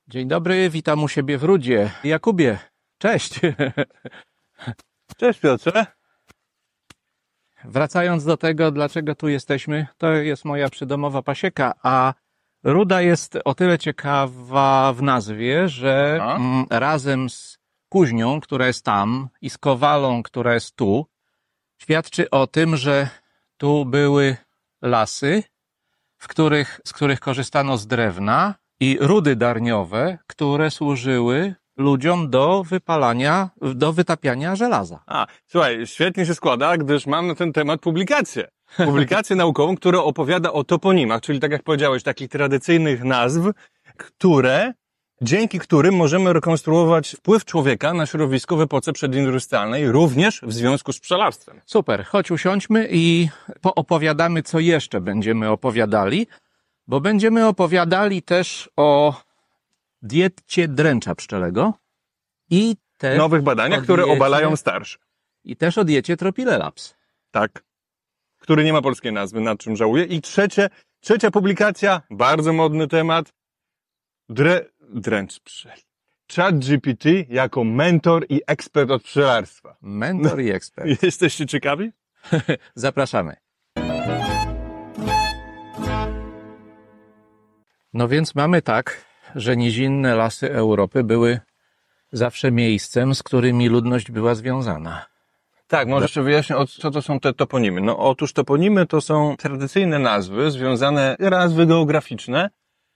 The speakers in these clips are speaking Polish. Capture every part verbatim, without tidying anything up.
Dzień dobry, witam u siebie w Rudzie. Jakubie, cześć. Cześć Piotrze. Wracając do tego, dlaczego tu jesteśmy, to jest moja przydomowa pasieka, a Ruda jest o tyle ciekawa w nazwie, że mm, razem z kuźnią, która jest tam, i z kowalą, która jest tu, świadczy o tym, że tu były lasy, w których, z których korzystano z drewna, i rudy darniowe, które służyły ludziom do wypalania, do wytapiania żelaza. A, słuchaj, świetnie się składa, gdyż mam na ten temat publikację. Publikację naukową, która opowiada o toponimach, czyli tak jak powiedziałeś, takich tradycyjnych nazw, które, dzięki którym możemy rekonstruować wpływ człowieka na środowisko w epoce przedindustrialnej, również w związku z pszczelarstwem. Super, chodź usiądźmy i poopowiadamy, co jeszcze będziemy opowiadali, bo będziemy opowiadali też o diecie dręcza pszczelego i też Nowych badaniach, które diecie, obalają starsze. I też o diecie Tropilelaps. Tak. Który nie ma polskiej nazwy, nad czym żałuję. I trzecie, trzecia publikacja, bardzo modny temat, dre, dręcz pszczeli. ChatGPT jako mentor i ekspert od pszczelarstwa. Mentor i ekspert. Jesteście ciekawi? Zapraszamy. No więc mamy tak, że nizinne lasy Europy były zawsze miejscem, z którymi ludność była związana. Tak, może jeszcze wyjaśnię, co to są te toponimy. No otóż toponimy to są tradycyjne nazwy związane, nazwy geograficzne,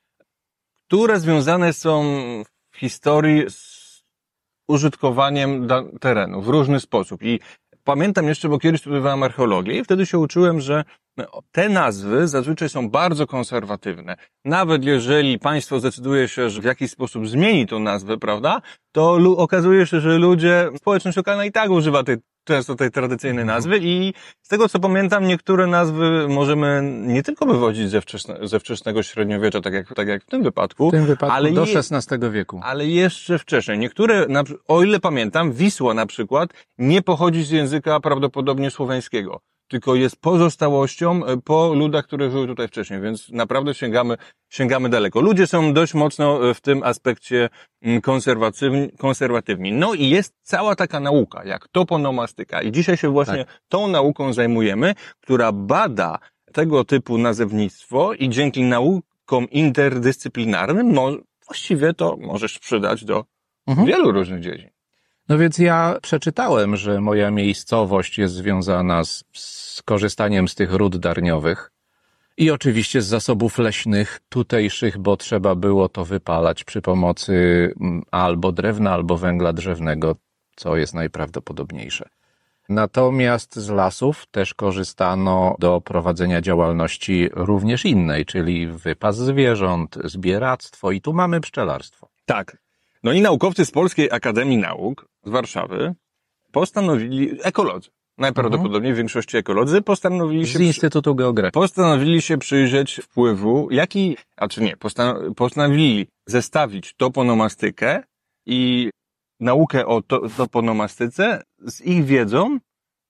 które związane są w historii z użytkowaniem terenu w różny sposób. I pamiętam jeszcze, bo kiedyś studiowałem archeologię i wtedy się uczyłem, że te nazwy zazwyczaj są bardzo konserwatywne. Nawet jeżeli państwo zdecyduje się, że w jakiś sposób zmieni tą nazwę, prawda, to okazuje się, że ludzie, społeczność lokalna i tak używa tej, często tej tradycyjnej nazwy i z tego co pamiętam, niektóre nazwy możemy nie tylko wywodzić ze, wczesne, ze wczesnego średniowiecza, tak jak, tak jak w tym wypadku, w tym wypadku ale do je, szesnastego wieku. Ale jeszcze wcześniej. Niektóre, o ile pamiętam, Wisła na przykład nie pochodzi z języka prawdopodobnie słoweńskiego, tylko jest pozostałością po ludach, które żyły tutaj wcześniej, więc naprawdę sięgamy, sięgamy daleko. Ludzie są dość mocno w tym aspekcie konserwatywni, konserwatywni. No i jest cała taka nauka, jak toponomastyka i dzisiaj się właśnie tak. tą nauką zajmujemy, która bada tego typu nazewnictwo i dzięki naukom interdyscyplinarnym mo- właściwie to możesz przydać do mhm. wielu różnych dziedzin. No więc ja przeczytałem, że moja miejscowość jest związana z, z korzystaniem z tych ród darniowych i oczywiście z zasobów leśnych tutejszych, bo trzeba było to wypalać przy pomocy albo drewna, albo węgla drzewnego, co jest najprawdopodobniejsze. Natomiast z lasów też korzystano do prowadzenia działalności również innej, czyli wypas zwierząt, zbieractwo i tu mamy pszczelarstwo. Tak. No i naukowcy z Polskiej Akademii Nauk z Warszawy postanowili, ekolodzy, najprawdopodobniej w większości ekolodzy, postanowili się... Z Instytutu Geografii. Postanowili się przyjrzeć wpływu, jaki, a czy nie, postan- postanowili zestawić toponomastykę i naukę o to, toponomastyce z ich wiedzą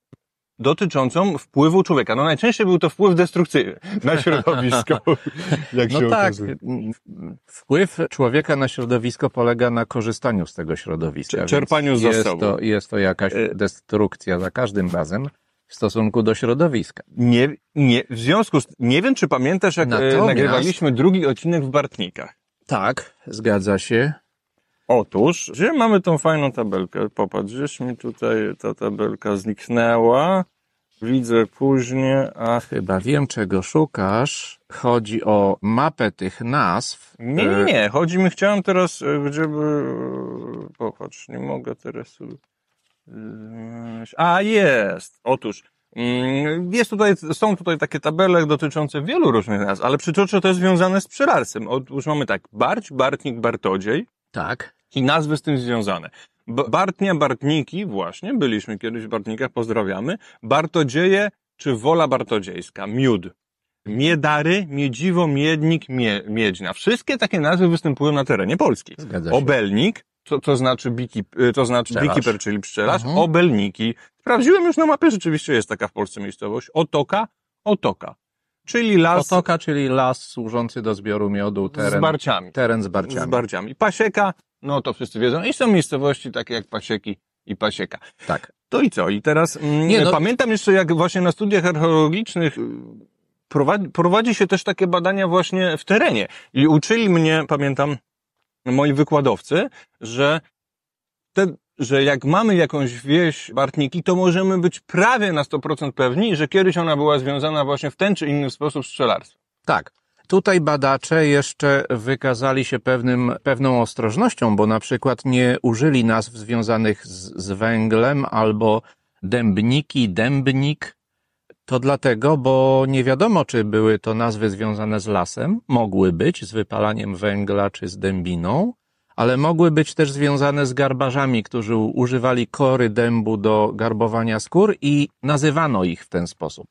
dotyczącą wpływu człowieka. No najczęściej był to wpływ destrukcyjny na środowisko. Jak no się tak, okazuje. Wpływ człowieka na środowisko polega na korzystaniu z tego środowiska. Czerpaniu z zasobu. Jest to, jest to jakaś destrukcja za każdym razem w stosunku do środowiska. Nie, nie, w związku z, nie wiem, czy pamiętasz, jak Natomiast... nagrywaliśmy drugi odcinek w Bartnikach. Tak, zgadza się. Otóż, gdzie mamy tą fajną tabelkę? Popatrz, gdzieś mi tutaj ta tabelka zniknęła. Widzę później, a... Chyba wiem, czego szukasz. Chodzi o mapę tych nazw. Nie, nie, nie. Chodzi mi, chciałem teraz, gdzieby... Popatrz, nie mogę teraz... A, jest! Otóż, jest tutaj, są tutaj takie tabele dotyczące wielu różnych nazw, ale przytoczę to jest związane z pszczelarstwem. Otóż mamy tak, Barć, Bartnik, Bartodziej. Tak. I nazwy z tym związane. Bartnia, Bartniki, właśnie, byliśmy kiedyś w Bartnikach, pozdrawiamy. Bartodzieje czy Wola Bartodziejska, Miód. Miedary, Miedziwo, Miednik, Mie, Miedźna. Wszystkie takie nazwy występują na terenie Polski. Zgadza się. Obelnik, to, to znaczy biki, to znaczy beekeeper, czyli pszczelarz. Mhm. Obelniki. Sprawdziłem już na mapie, rzeczywiście jest taka w Polsce miejscowość. Otoka, Otoka. Czyli las Potoka, czyli las służący do zbioru miodu, teren, z barciami. teren z barciami. Z barciami. Pasieka, no to wszyscy wiedzą. I są miejscowości takie jak Pasieki i Pasieka. Tak. To i co? I teraz mm, Nie, no- pamiętam jeszcze, jak właśnie na studiach archeologicznych y, prowadzi, prowadzi się też takie badania właśnie w terenie. I uczyli mnie, pamiętam, moi wykładowcy, że te, że jak mamy jakąś wieś Bartniki, to możemy być prawie na sto procent pewni, że kiedyś ona była związana właśnie w ten czy inny sposób z pszczelarstwem. Tak. Tutaj badacze jeszcze wykazali się pewnym, pewną ostrożnością, bo na przykład nie użyli nazw związanych z, z węglem albo dębniki, dębnik. To dlatego, bo nie wiadomo, czy były to nazwy związane z lasem. Mogły być z wypalaniem węgla czy z dębiną, ale mogły być też związane z garbarzami, którzy używali kory dębu do garbowania skór i nazywano ich w ten sposób.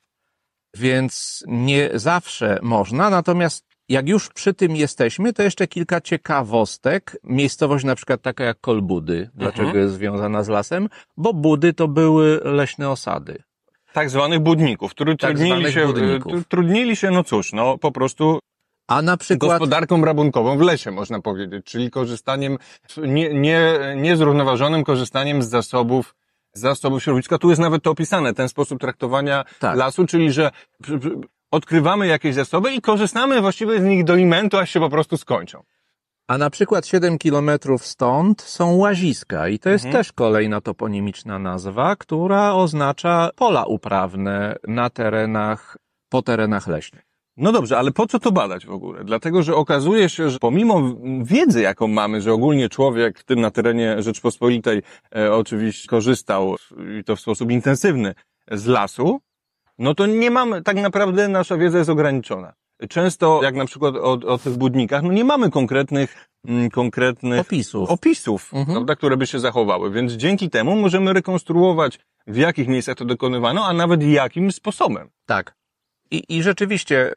Więc nie zawsze można, natomiast jak już przy tym jesteśmy, to jeszcze kilka ciekawostek. Miejscowość na przykład taka jak Kolbudy. Dlaczego Mhm. jest związana z lasem? Bo Budy to były leśne osady. Tak zwanych budników, którzy Tak trudnili zwanych się, budników. y, trudnili się, no cóż, no po prostu A na przykład... gospodarką rabunkową w lesie, można powiedzieć, czyli korzystaniem, nie, nie, niezrównoważonym korzystaniem z zasobów, z zasobów środowiska. Tu jest nawet to opisane, ten sposób traktowania Tak. lasu, czyli że przy- przy- odkrywamy jakieś zasoby i korzystamy właściwie z nich do imentu, aż się po prostu skończą. A na przykład siedem kilometrów stąd są łaziska i to jest Mhm. też kolejna toponimiczna nazwa, która oznacza pola uprawne na terenach, po terenach leśnych. No dobrze, ale po co to badać w ogóle? Dlatego, że okazuje się, że pomimo wiedzy, jaką mamy, że ogólnie człowiek, w tym na terenie Rzeczpospolitej, e, oczywiście korzystał i to w sposób intensywny z lasu, no to nie mamy, tak naprawdę nasza wiedza jest ograniczona. Często, jak na przykład o, o tych budnikach, no nie mamy konkretnych, mm, konkretnych Opisów. opisów, Mhm. prawda, które by się zachowały, więc dzięki temu możemy rekonstruować, w jakich miejscach to dokonywano, a nawet jakim sposobem. Tak. I, i rzeczywiście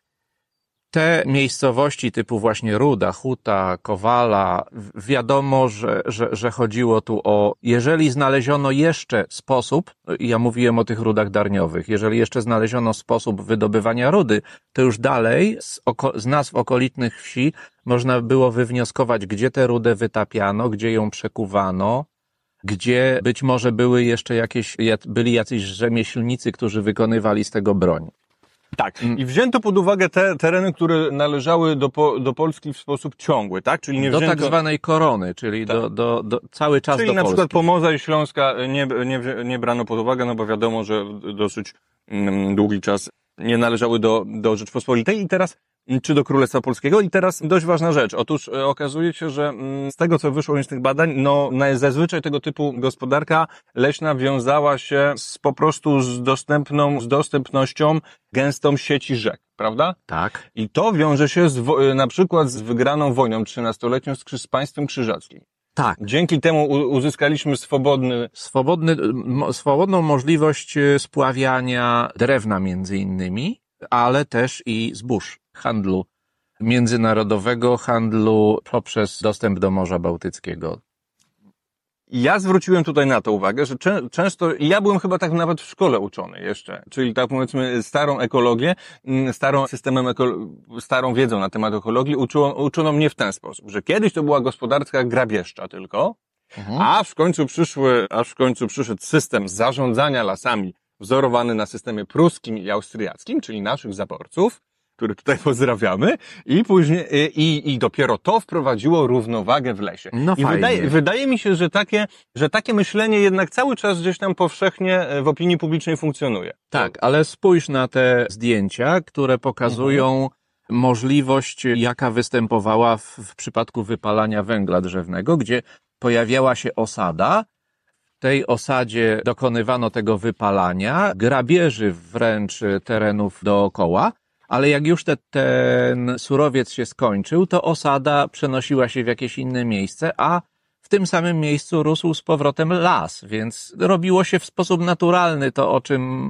te miejscowości typu właśnie Ruda, Huta, Kowala, w- wiadomo, że, że, że chodziło tu o, jeżeli znaleziono jeszcze sposób, ja mówiłem o tych rudach darniowych, jeżeli jeszcze znaleziono sposób wydobywania rudy, to już dalej z, oko, z nazw okolicznych wsi można było wywnioskować, gdzie tę rudę wytapiano, gdzie ją przekuwano, gdzie być może były jeszcze jakieś, byli jacyś rzemieślnicy, którzy wykonywali z tego broń. Tak. I wzięto pod uwagę te tereny, które należały do, po, do Polski w sposób ciągły, tak? Czyli nie Do wzięto, tak zwanej korony, czyli Tak. do, do, do, cały czas czyli do na Polski. przykład Pomorza i Śląska nie, nie, wzi- nie brano pod uwagę, no bo wiadomo, że dosyć mm, długi czas nie należały do, do Rzeczpospolitej i teraz, mm, czy do Królestwa Polskiego. I teraz dość ważna rzecz. Otóż e, okazuje się, że mm, z tego, co wyszło z tych badań, no na- zazwyczaj tego typu gospodarka leśna wiązała się z, po prostu z dostępną, z dostępnością gęstą sieci rzek, prawda? Tak. I to wiąże się z, wo- na przykład z wygraną wojną trzynastoletnią z, Krzy- z państwem krzyżackim. Tak. Dzięki temu u- uzyskaliśmy swobodny, Swobodny, mo, swobodną możliwość e, spławiania drewna między innymi, ale też i zbóż, handlu międzynarodowego, handlu poprzez dostęp do Morza Bałtyckiego. ja zwróciłem tutaj na to uwagę, że czę, często, i ja byłem chyba tak nawet w szkole uczony jeszcze, czyli tak powiedzmy starą ekologię, mm, starą systemem, eko, starą wiedzą na temat ekologii uczono, uczono mnie w ten sposób, że kiedyś to była gospodarka grabieżcza tylko, Mhm. a w końcu przyszły, aż w końcu przyszedł system zarządzania lasami wzorowany na systemie pruskim i austriackim, czyli naszych zaborców, których tutaj pozdrawiamy, i później, i, i dopiero to wprowadziło równowagę w lesie. No I fajnie. wydaje, wydaje mi się, że takie, że takie myślenie jednak cały czas gdzieś tam powszechnie w opinii publicznej funkcjonuje. Tak, ale spójrz na te zdjęcia, które pokazują możliwość, jaka występowała w, w przypadku wypalania węgla drzewnego, gdzie pojawiała się osada. W tej osadzie dokonywano tego wypalania, grabieży wręcz terenów dookoła, ale jak już te, ten surowiec się skończył, to osada przenosiła się w jakieś inne miejsce, a w tym samym miejscu rósł z powrotem las, więc robiło się w sposób naturalny to, o czym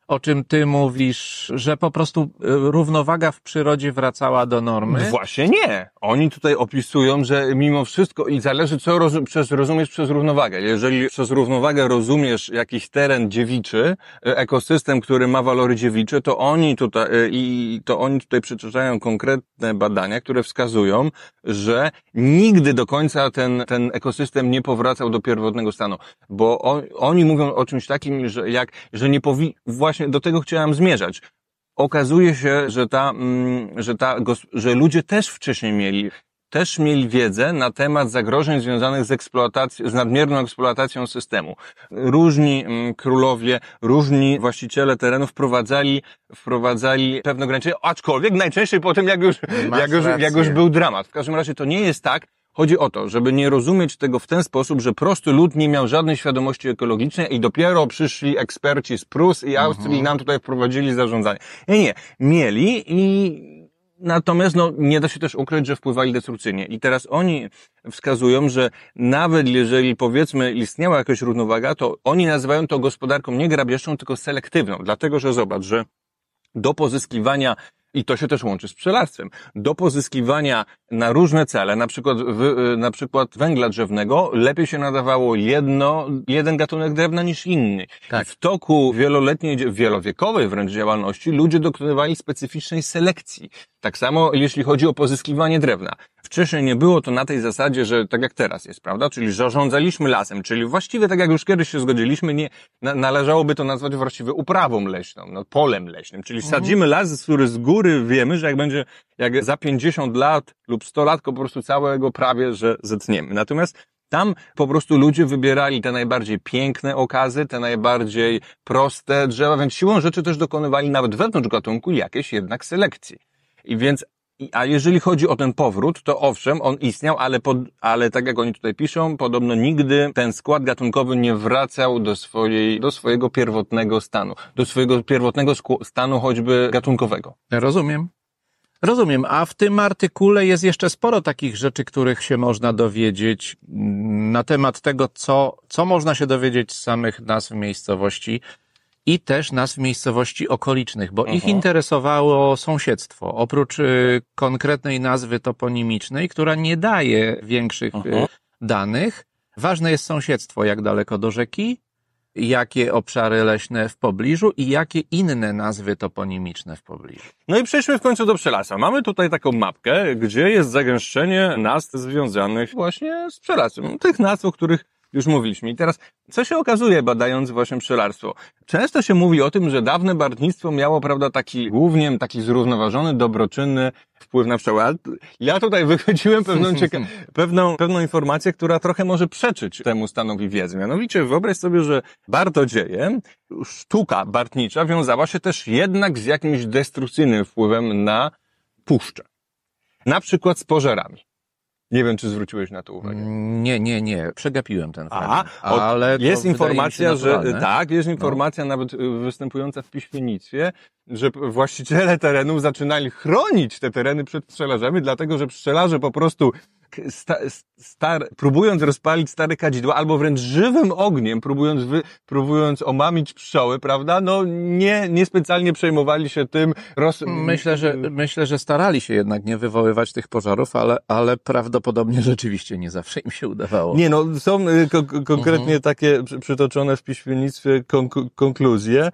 o czym ty mówisz, że po prostu równowaga w przyrodzie wracała do normy? Właśnie nie. Oni tutaj opisują, że mimo wszystko i zależy co roz, przez, rozumiesz przez równowagę. Jeżeli przez równowagę rozumiesz jakiś teren dziewiczy, ekosystem, który ma walory dziewicze, to oni tutaj, i to oni tutaj przytaczają konkretne badania, które wskazują, że nigdy do końca ten, ten ekosystem nie powracał do pierwotnego stanu. Bo on, oni mówią o czymś takim, że jak, że nie powi, właśnie do tego chciałem zmierzać. Okazuje się, że ta, że ta, że ludzie też wcześniej mieli, też mieli wiedzę na temat zagrożeń związanych z eksploatacją, z nadmierną eksploatacją systemu. Różni królowie, różni właściciele terenów wprowadzali, wprowadzali pewne ograniczenia, aczkolwiek najczęściej potem jak już, jak już, jak już był dramat. W każdym razie to nie jest tak. Chodzi o to, żeby nie rozumieć tego w ten sposób, że prosty lud nie miał żadnej świadomości ekologicznej i dopiero przyszli eksperci z Prus i Austrii mhm. i nam tutaj wprowadzili zarządzanie. Nie, nie. Mieli i natomiast no, nie da się też ukryć, że wpływali destrukcyjnie. I teraz oni wskazują, że nawet jeżeli powiedzmy istniała jakaś równowaga, to oni nazywają to gospodarką nie grabieżczą, tylko selektywną. Dlatego, że zobacz, że do pozyskiwania i to się też łączy z pszczelarstwem. Do pozyskiwania na różne cele, na przykład, w, na przykład węgla drzewnego, lepiej się nadawało jedno, jeden gatunek drewna niż inny. Tak. W toku wieloletniej, wielowiekowej wręcz działalności ludzie dokonywali specyficznej selekcji. Tak samo jeśli chodzi o pozyskiwanie drewna. Wcześniej nie było to na tej zasadzie, że tak jak teraz jest, prawda? Czyli zarządzaliśmy lasem, czyli właściwie tak jak już kiedyś się zgodziliśmy, nie, na, należałoby to nazwać właściwie uprawą leśną, no, polem leśnym. Czyli sadzimy las, który z góry wiemy, że jak będzie, jak za pięćdziesiąt lat lub sto lat po prostu całego prawie, że zetniemy. Natomiast tam po prostu ludzie wybierali te najbardziej piękne okazy, te najbardziej proste drzewa, więc siłą rzeczy też dokonywali nawet wewnątrz gatunku jakiejś jednak selekcji. I więc, a jeżeli chodzi o ten powrót, to owszem, on istniał, ale, pod, ale tak jak oni tutaj piszą, podobno nigdy ten skład gatunkowy nie wracał do swojej, do swojego pierwotnego stanu, do swojego pierwotnego stanu choćby gatunkowego. Rozumiem. Rozumiem, a w tym artykule jest jeszcze sporo takich rzeczy, których się można dowiedzieć na temat tego, co, co można się dowiedzieć z samych nazw miejscowości i też nazw miejscowości okolicznych, bo uh-huh. ich interesowało sąsiedztwo. Oprócz y, konkretnej nazwy toponimicznej, która nie daje większych uh-huh. y, danych, ważne jest sąsiedztwo, jak daleko do rzeki, jakie obszary leśne w pobliżu i jakie inne nazwy toponimiczne w pobliżu. No i przejdźmy w końcu do pszczelarstwa. Mamy tutaj taką mapkę, gdzie jest zagęszczenie nazw związanych właśnie z pszczelarstwem. Tych nazw, o których już mówiliśmy. I teraz, co się okazuje, badając właśnie pszczelarstwo? Często się mówi o tym, że dawne bartnictwo miało, prawda, taki głównie taki zrównoważony, dobroczynny wpływ na pszczoły. Ja tutaj wychodziłem pewną, cieka- pewną, pewną informację, która trochę może przeczyć temu stanowi wiedzy. Mianowicie wyobraź sobie, że bartodzieje, sztuka bartnicza wiązała się też jednak z jakimś destrukcyjnym wpływem na puszczę. Na przykład z pożerami. Nie wiem, czy zwróciłeś na to uwagę. Nie, nie, nie. Przegapiłem ten fragment. A, ale jest informacja, że tak, jest no. informacja nawet występująca w piśmiennictwie, że właściciele terenów zaczynali chronić te tereny przed pszczelarzami, dlatego że pszczelarze po prostu sta, star, próbując rozpalić stare kadzidła, albo wręcz żywym ogniem, próbując, wy, próbując omamić pszczoły, prawda, no nie, niespecjalnie przejmowali się tym. Roz... Myślę, że, myślę, że starali się jednak nie wywoływać tych pożarów, ale, ale prawdopodobnie rzeczywiście nie zawsze im się udawało. Nie, no są ko- konkretnie uh-huh. takie przytoczone w piśmiennictwie konk- konkluzje.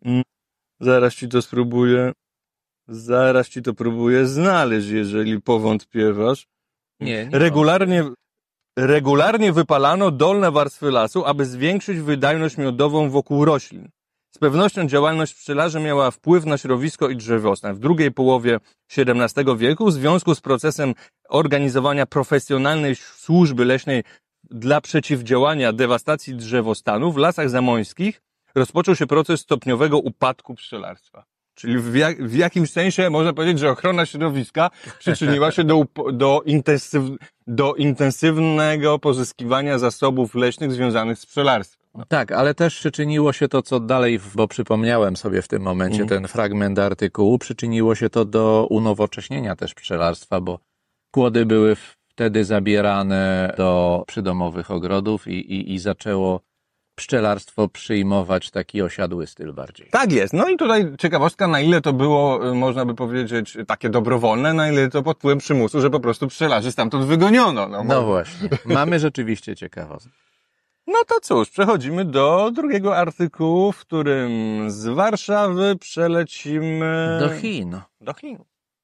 Zaraz ci to spróbuję, zaraz ci to próbuję znaleźć, jeżeli powątpiewasz. Nie, nie regularnie, regularnie wypalano dolne warstwy lasu, aby zwiększyć wydajność miodową wokół roślin. Z pewnością działalność pszczelarzy miała wpływ na środowisko i drzewostan. W drugiej połowie siedemnastego wieku w związku z procesem organizowania profesjonalnej służby leśnej dla przeciwdziałania dewastacji drzewostanu w lasach zamońskich rozpoczął się proces stopniowego upadku pszczelarstwa. Czyli w, jak, w jakimś sensie można powiedzieć, że ochrona środowiska przyczyniła się do, do, intensyw, do intensywnego pozyskiwania zasobów leśnych związanych z pszczelarstwem. No tak, ale też przyczyniło się to, co dalej, bo przypomniałem sobie w tym momencie mm. ten fragment artykułu, przyczyniło się to do unowocześnienia też pszczelarstwa, bo kłody były wtedy zabierane do przydomowych ogrodów i, i, i zaczęło pszczelarstwo przyjmować taki osiadły styl bardziej. Tak jest. No i tutaj ciekawostka, na ile to było, można by powiedzieć, takie dobrowolne, na ile to pod wpływem przymusu, że po prostu pszczelarzy stamtąd wygoniono. No, No właśnie, mamy rzeczywiście ciekawostkę. No to cóż, przechodzimy do drugiego artykułu, w którym z Warszawy przelecimy... Do Chin. Do Chin.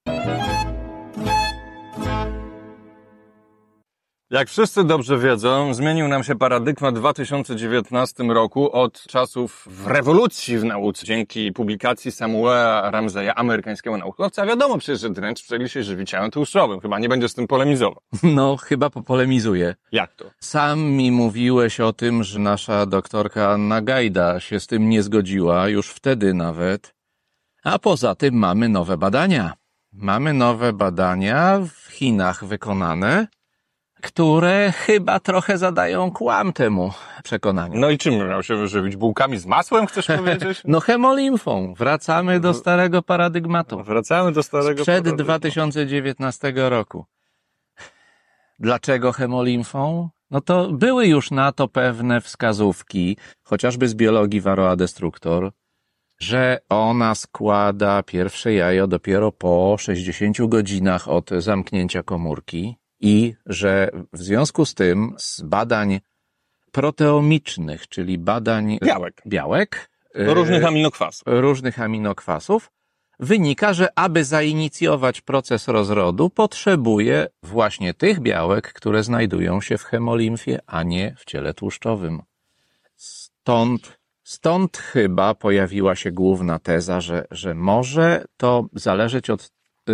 Jak wszyscy dobrze wiedzą, zmienił nam się paradygmat w dwa tysiące dziewiętnastym roku od czasów rewolucji w nauce. Dzięki publikacji Samuela Ramseya, amerykańskiego naukowca, wiadomo przecież, że dręcz pszczeli się żywi ciałem tłuszczowym. Chyba nie będzie z tym polemizował. No, chyba popolemizuję. Jak to? Sam mi mówiłeś o tym, że nasza doktorka Anna Gajda się z tym nie zgodziła, już wtedy nawet. A poza tym mamy nowe badania. Mamy nowe badania w Chinach wykonane, które chyba trochę zadają kłam temu przekonaniu. No i czym miał się wyżywić? Bułkami z masłem, chcesz powiedzieć? No hemolimfą. Wracamy do starego paradygmatu. Wracamy do starego Sprzed paradygmatu. dwa tysiące dziewiętnastego roku. Dlaczego hemolimfą? No to były już na to pewne wskazówki, chociażby z biologii Varroa destructor, że ona składa pierwsze jajo dopiero po sześćdziesięciu godzinach od zamknięcia komórki i że w związku z tym z badań proteomicznych, czyli badań Białek. białek Różnych aminokwasów. różnych aminokwasów, wynika, że aby zainicjować proces rozrodu, potrzebuje właśnie tych białek, które znajdują się w hemolimfie, a nie w ciele tłuszczowym. Stąd, stąd chyba pojawiła się główna teza, że, że może to zależeć od,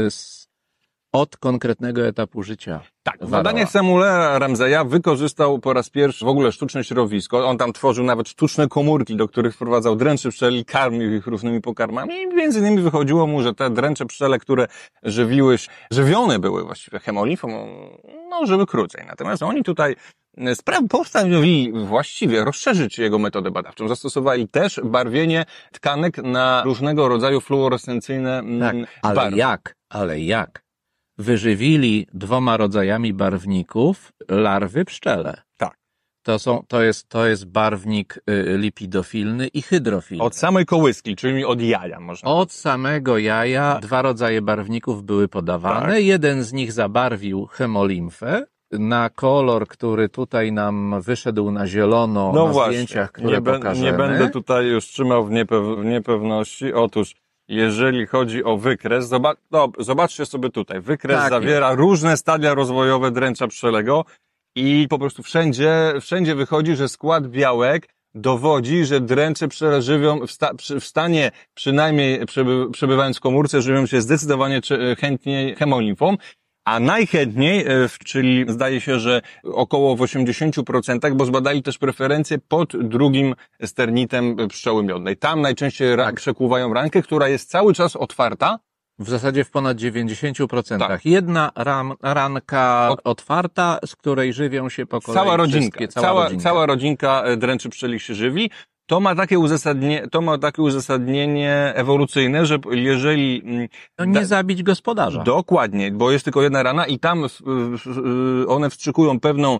od konkretnego etapu życia. Tak, w Varroa. badaniach Samuela Ramseya wykorzystał po raz pierwszy w ogóle sztuczne środowisko. On tam tworzył nawet sztuczne komórki, do których wprowadzał dręcze pszczeli, karmił ich różnymi pokarmami i między innymi wychodziło mu, że te dręcze pszczele, które żywiły się, żywione były właściwie hemolimfą, no żyły krócej. Natomiast oni tutaj spra- postanowili właściwie rozszerzyć jego metodę badawczą. Zastosowali też barwienie tkanek na różnego rodzaju fluorescencyjne Tak, ale barwy. jak? Ale jak? Wyżywili dwoma rodzajami barwników larwy pszczele. Tak. To są, to jest, to jest barwnik y, lipidofilny i hydrofilny. Od samej kołyski, czyli od jaja można. Od samego jaja dwa rodzaje barwników były podawane. Tak. Jeden z nich zabarwił hemolimfę na kolor, który tutaj nam wyszedł na zielono No na właśnie, zdjęciach, które nie, be, pokażemy. nie będę tutaj już trzymał w, niepew- w niepewności. Otóż, jeżeli chodzi o wykres, zoba- no, zobaczcie sobie tutaj, wykres Tak zawiera różne stadia rozwojowe dręcza pszczelego i po prostu wszędzie, wszędzie wychodzi, że skład białek dowodzi, że dręcze pszczele żywią w, sta- przy- w stanie, przynajmniej przeby- przebywając w komórce, żywią się zdecydowanie czy- chętniej hemolimfą. A najchętniej, e, w- czyli zdaje się, że około w osiemdziesięciu procentach, bo zbadali też preferencje pod drugim sternitem pszczoły miodnej. Tam najczęściej ra- Tak. przekłuwają rankę, która jest cały czas otwarta. W zasadzie w ponad dziewięćdziesięciu procentach. Tak. Jedna ram, ranka Od- otwarta, z której żywią się po kolei Cała rodzinka, wszystkie, cała, cała, rodzinka. cała rodzinka e, dręczy pszczelich się żywi. To ma takie uzasadnienie, to ma takie uzasadnienie ewolucyjne, że jeżeli mm, No nie da- zabić gospodarza. Dokładnie, bo jest tylko jedna rana i tam w, w, w, one wstrzykują pewną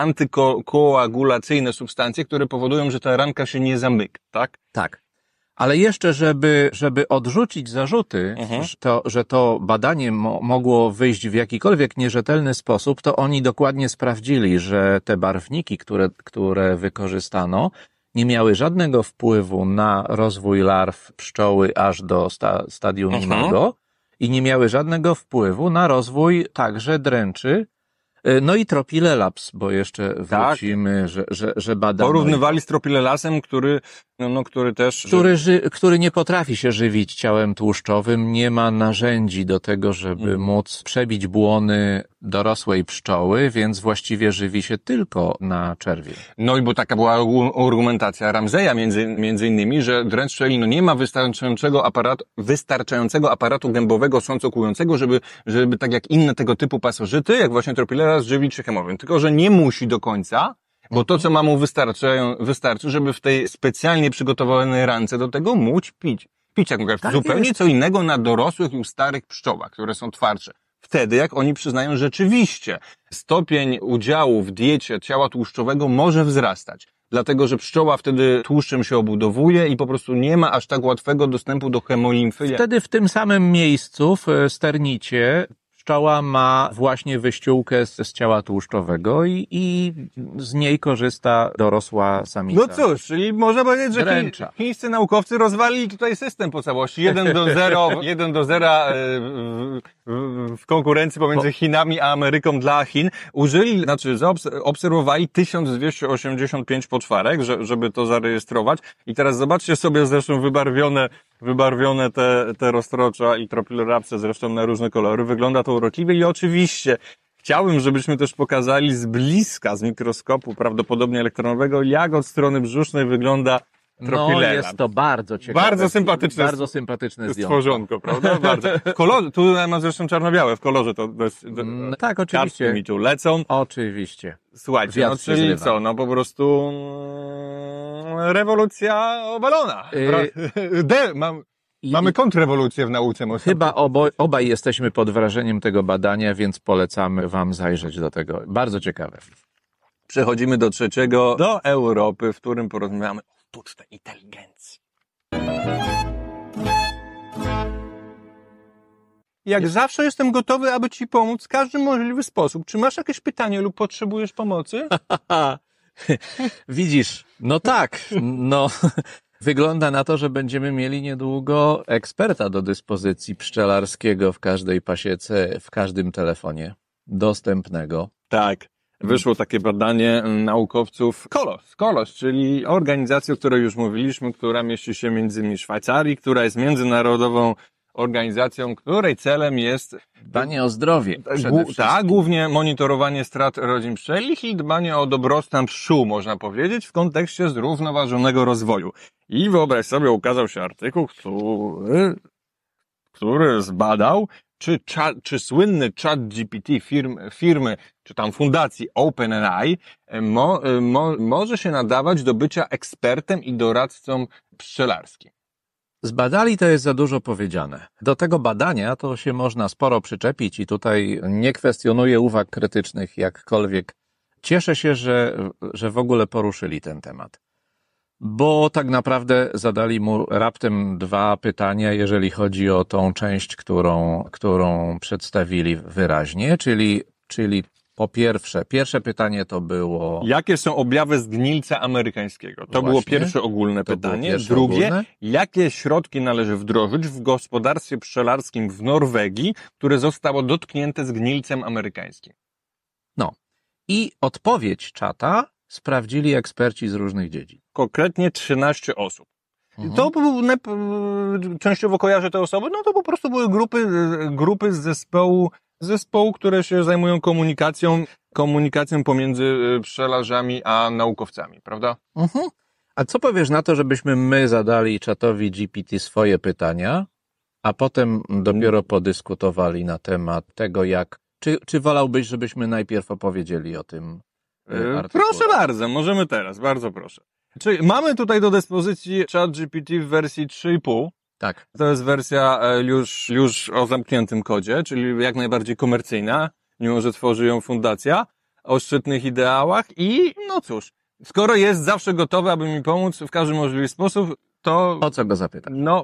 antykoagulacyjne substancje, które powodują, że ta ranka się nie zamyka, tak? Tak. Ale jeszcze, żeby, żeby odrzucić zarzuty, Mhm. że, to, że to badanie mo- mogło wyjść w jakikolwiek nierzetelny sposób, to oni dokładnie sprawdzili, że te barwniki, które, które wykorzystano, nie miały żadnego wpływu na rozwój larw pszczoły aż do sta- stadium Mhm. imago i nie miały żadnego wpływu na rozwój także dręczy. Y, No i tropilelaps, bo jeszcze wrócimy, że, że, że badano. Porównywali z tropilelasem, który, no, no, który też... Który, ży, który nie potrafi się żywić ciałem tłuszczowym, nie ma narzędzi do tego, żeby Mhm. móc przebić błony dorosłej pszczoły, więc właściwie żywi się tylko na czerwie. No i bo taka była u- argumentacja Ramseya między, między innymi, że dręcz pszczeli no nie ma wystarczającego aparatu, wystarczającego aparatu gębowego sącokującego, żeby, żeby tak jak inne tego typu pasożyty, jak właśnie tropilelas, żywić się hemowym. Tylko że nie musi do końca, bo to, co ma mu wystarczają, wystarczy, żeby w tej specjalnie przygotowanej rance do tego móc pić. Pić, jak mówię, Tak zupełnie jest. co innego na dorosłych i starych pszczołach, które są twardsze. Wtedy, jak oni przyznają, rzeczywiście stopień udziału w diecie ciała tłuszczowego może wzrastać. dlatego że pszczoła wtedy tłuszczem się obudowuje i po prostu nie ma aż tak łatwego dostępu do hemolimfy. Wtedy w tym samym miejscu, w sternicie, pszczoła ma właśnie wyściółkę z, z ciała tłuszczowego i, i z niej korzysta dorosła samica. No cóż, czyli można powiedzieć, że Dręcza. chi, chińscy naukowcy rozwalili tutaj system po całości. jeden do zera, jeden do zera e, w, w, w konkurencji pomiędzy Chinami a Ameryką dla Chin. Użyli, znaczy zaobserwowali tysiąc dwieście osiemdziesiąt pięć poczwarek, że, żeby to zarejestrować. I teraz zobaczcie sobie zresztą wybarwione wybarwione te, te roztrocza i tropilorapse zresztą na różne kolory. Wygląda to urokliwie i oczywiście chciałbym, żebyśmy też pokazali z bliska, z mikroskopu prawdopodobnie elektronowego, jak od strony brzusznej wygląda tropilera. No jest to bardzo ciekawe. Bardzo sympatyczne. Bardzo sympatyczne zdjęcie. Stworzonko, prawda? Bardzo. W kolorze, tu mam zresztą czarno-białe, w kolorze to, to, jest, to Mm, tak, oczywiście. kartki mi tu lecą. Oczywiście. Słuchajcie, no Wiatr się czyli zrywa. co, no po prostu mm, rewolucja obalona. Yy, De, mam, I, mamy kontrrewolucję w nauce. Może. Chyba obo, obaj jesteśmy pod wrażeniem tego badania, więc polecamy wam zajrzeć do tego. Bardzo ciekawe. Przechodzimy do trzeciego, do Europy, w którym porozmawiamy o sztucznej inteligencji. Jak zawsze jestem gotowy, aby ci pomóc w każdy możliwy sposób. Czy masz jakieś pytanie lub potrzebujesz pomocy? Widzisz, no tak, no wygląda na to, że będziemy mieli niedługo eksperta do dyspozycji pszczelarskiego w każdej pasiece, w każdym telefonie dostępnego. Tak. Wyszło takie badanie naukowców Kolos, Kolos, czyli organizacji, o której już mówiliśmy, która mieści się między innymi w Szwajcarii, która jest międzynarodową organizacją, której celem jest Dbanie o zdrowie przede Głu- wszystkim. tak, głównie monitorowanie strat rodzin pszczelich i dbanie o dobrostan pszczół, można powiedzieć, w kontekście zrównoważonego rozwoju. I wyobraź sobie, ukazał się artykuł, który, który zbadał, czy, cza, czy słynny ChatGPT firmy, firmy, czy tam fundacji OpenAI mo, mo, może się nadawać do bycia ekspertem i doradcą pszczelarskim. Zbadali to jest za dużo powiedziane. Do tego badania to się można sporo przyczepić i tutaj nie kwestionuję uwag krytycznych jakkolwiek. Cieszę się, że, że w ogóle poruszyli ten temat. Bo tak naprawdę zadali mu raptem dwa pytania, jeżeli chodzi o tą część, którą, którą przedstawili wyraźnie, czyli, czyli po pierwsze, pierwsze pytanie to było... Jakie są objawy zgnilca amerykańskiego? To Właśnie. było pierwsze ogólne To było pytanie. pierwsze Drugie, ogólne. jakie środki należy wdrożyć w gospodarstwie pszczelarskim w Norwegii, które zostało dotknięte zgnilcem amerykańskim? No. I odpowiedź czata sprawdzili eksperci z różnych dziedzin. Konkretnie trzynaście osób. Mhm. To był, ne- częściowo kojarzę te osoby, no to po prostu były grupy, grupy z zespołu, zespołu, które się zajmują komunikacją, komunikacją pomiędzy pszczelarzami a naukowcami, prawda? Mhm. A co powiesz na to, żebyśmy my zadali czatowi G P T swoje pytania, a potem dopiero podyskutowali na temat tego, jak... Czy, czy wolałbyś, żebyśmy najpierw opowiedzieli o tym y, artykule? Proszę bardzo, możemy teraz, bardzo proszę. Czyli mamy tutaj do dyspozycji ChatGPT w wersji trzy i pół. Tak. To jest wersja e, już, już o zamkniętym kodzie, czyli jak najbardziej komercyjna, mimo że tworzy ją fundacja, o szczytnych ideałach i no cóż, skoro jest zawsze gotowy, aby mi pomóc w każdy możliwy sposób, to O co go zapytać? no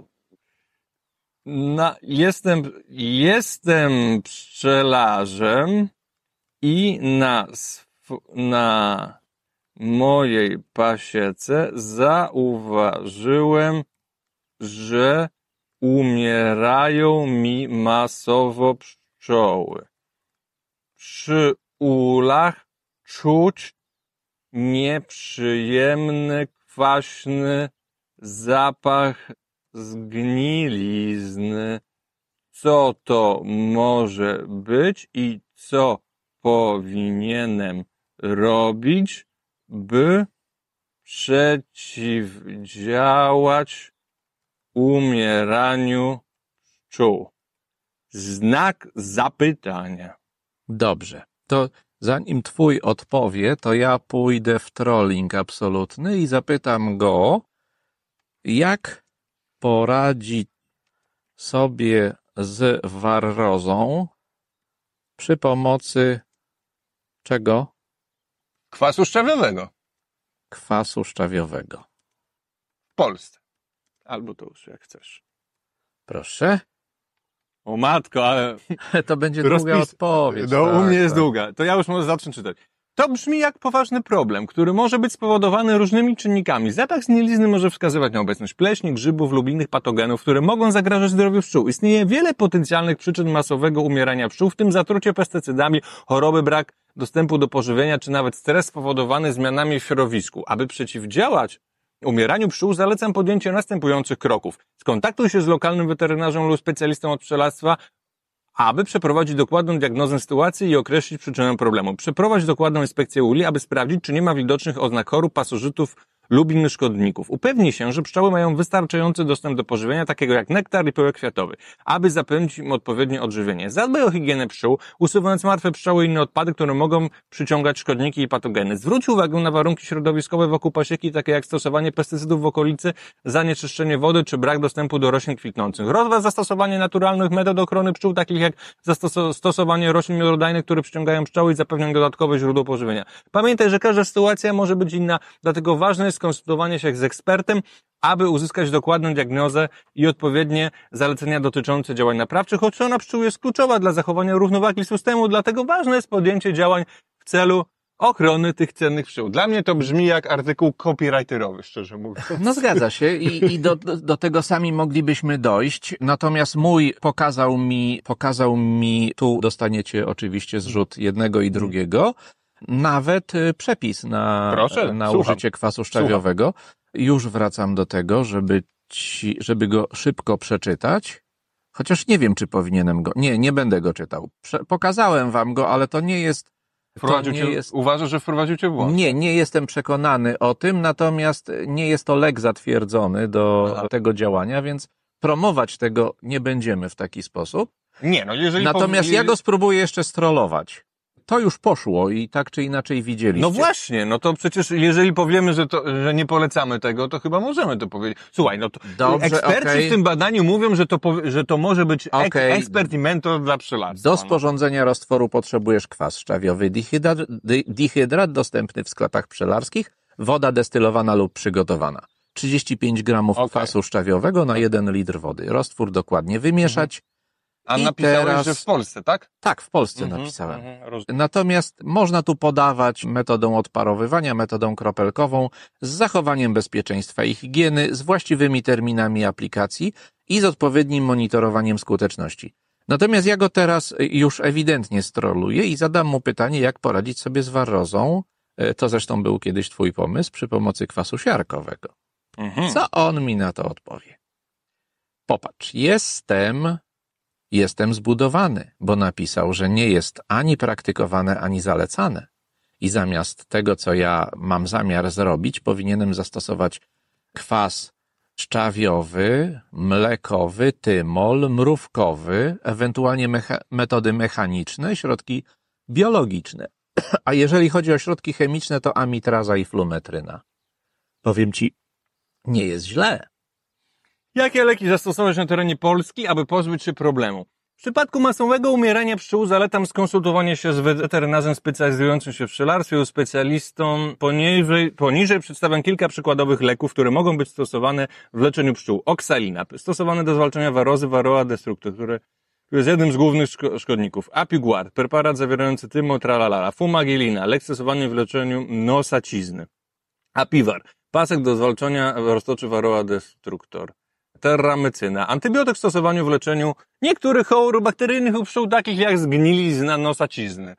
na, jestem, jestem pszczelarzem i na, sw- na mojej pasiece zauważyłem, że umierają mi masowo pszczoły. Przy ulach czuć nieprzyjemny, kwaśny zapach zgnilizny. Co to może być i co powinienem robić, by przeciwdziałać umieraniu pszczół? Znak zapytania. Dobrze. To zanim twój odpowie, to ja pójdę w trolling absolutny i zapytam go, jak poradzi sobie z warrozą przy pomocy czego? Kwasu szczawiowego. kwasu szczawiowego? W Polsce. Albo to już jak chcesz. Proszę. O matko, ale... To będzie długa Rozpis- odpowiedź. No, tak, u mnie jest tak. długa. To ja już może zacznę czytać. To brzmi jak poważny problem, który może być spowodowany różnymi czynnikami. Zapach zgnilizny może wskazywać na obecność pleśni, grzybów lub innych patogenów, które mogą zagrażać zdrowiu pszczół. Istnieje wiele potencjalnych przyczyn masowego umierania pszczół, w tym zatrucie pestycydami, choroby, brak dostępu do pożywienia, czy nawet stres spowodowany zmianami w środowisku. Aby przeciwdziałać umieraniu pszczół, zalecam podjęcie następujących kroków. Skontaktuj się z lokalnym weterynarzem lub specjalistą od pszczelarstwa, aby przeprowadzić dokładną diagnozę sytuacji i określić przyczynę problemu. Przeprowadź dokładną inspekcję uli, aby sprawdzić, czy nie ma widocznych oznak chorób, pasożytów lub innych szkodników. Upewnij się, że pszczoły mają wystarczający dostęp do pożywienia, takiego jak nektar i pyłek kwiatowy, aby zapewnić im odpowiednie odżywienie. Zadbaj o higienę pszczół, usuwając martwe pszczoły i inne odpady, które mogą przyciągać szkodniki i patogeny. Zwróć uwagę na warunki środowiskowe wokół pasieki, takie jak stosowanie pestycydów w okolicy, zanieczyszczenie wody czy brak dostępu do roślin kwitnących. Rozważ zastosowanie naturalnych metod ochrony pszczół, takich jak zastosowanie roślin miododajnych, które przyciągają pszczoły i zapewniają dodatkowe źródło pożywienia. Pamiętaj, że każda sytuacja może być inna, dlatego ważne jest skonsultowanie się z ekspertem, aby uzyskać dokładną diagnozę i odpowiednie zalecenia dotyczące działań naprawczych. Ochrona pszczół jest kluczowa dla zachowania równowagi systemu, dlatego ważne jest podjęcie działań w celu ochrony tych cennych pszczół. Dla mnie to brzmi jak artykuł copywriterowy, szczerze mówiąc. No zgadza się i, i do, do tego sami moglibyśmy dojść, natomiast mój pokazał mi, pokazał mi, tu dostaniecie oczywiście zrzut jednego i drugiego, nawet y, przepis na, Proszę, na słucham. użycie kwasu szczawiowego. Już wracam do tego, żeby ci, żeby go szybko przeczytać, chociaż nie wiem, czy powinienem go, nie, nie będę go czytał. Prze, pokazałem wam go, ale to nie jest, to Wprowadził nie cię, jest, Uważasz, że wprowadził cię w błąd? nie, nie jestem przekonany o tym, natomiast nie jest to lek zatwierdzony do Aha. tego działania, więc promować tego nie będziemy w taki sposób. Nie, no jeżeli... Natomiast powie- ja go spróbuję jeszcze strollować. To już poszło i tak czy inaczej widzieliście. No właśnie, no to przecież jeżeli powiemy, że, to, że nie polecamy tego, to chyba możemy to powiedzieć. Słuchaj, no to Dobrze, eksperci okej. w tym badaniu mówią, że to, powie- że to może być ek- Okej. ekspert i mentor dla pszczelarstwa. Do sporządzenia roztworu potrzebujesz kwas szczawiowy dihydrat, dy- dihydrat dostępny w sklepach pszczelarskich, woda destylowana lub przygotowana. trzydzieści pięć gramów Okej. kwasu szczawiowego na jeden litr wody. Roztwór dokładnie wymieszać. A I napisałeś, teraz- że w Polsce, tak? Tak, w Polsce Mhm, napisałem. mhm, rozumiem. Natomiast można tu podawać metodą odparowywania, metodą kropelkową, z zachowaniem bezpieczeństwa i higieny, z właściwymi terminami aplikacji i z odpowiednim monitorowaniem skuteczności. Natomiast ja go teraz już ewidentnie stroluję i zadam mu pytanie, jak poradzić sobie z warrozą. E, To zresztą był kiedyś twój pomysł przy pomocy kwasu siarkowego. Mhm. Co on mi na to odpowie? Popatrz, jestem... Jestem zbudowany, bo napisał, że nie jest ani praktykowane, ani zalecane. I zamiast tego, co ja mam zamiar zrobić, powinienem zastosować kwas szczawiowy, mlekowy, tymol, mrówkowy, ewentualnie mecha- metody mechaniczne, środki biologiczne. A jeżeli chodzi o środki chemiczne, to amitraza i flumetryna. Powiem ci, nie jest źle. Jakie leki zastosować na terenie Polski, aby pozbyć się problemu? W przypadku masowego umierania pszczół zalecam skonsultowanie się z weterynarzem specjalizującym się w pszczelarstwie lub specjalistą. Poniżej, poniżej przedstawiam kilka przykładowych leków, które mogą być stosowane w leczeniu pszczół. Oksalina, stosowane do zwalczania warozy, Varroa destructor, który jest jednym z głównych szko- szkodników. Apiguard, preparat zawierający tymol, tralalala. Fumagilina, lek stosowany w leczeniu nosacizny. Apivar, pasek do zwalczania roztoczy Varroa destructor. Terramycyna. Antybiotyk w stosowaniu w leczeniu niektórych chorób bakteryjnych u pszczół, takich jak zgnilizna nosacizny.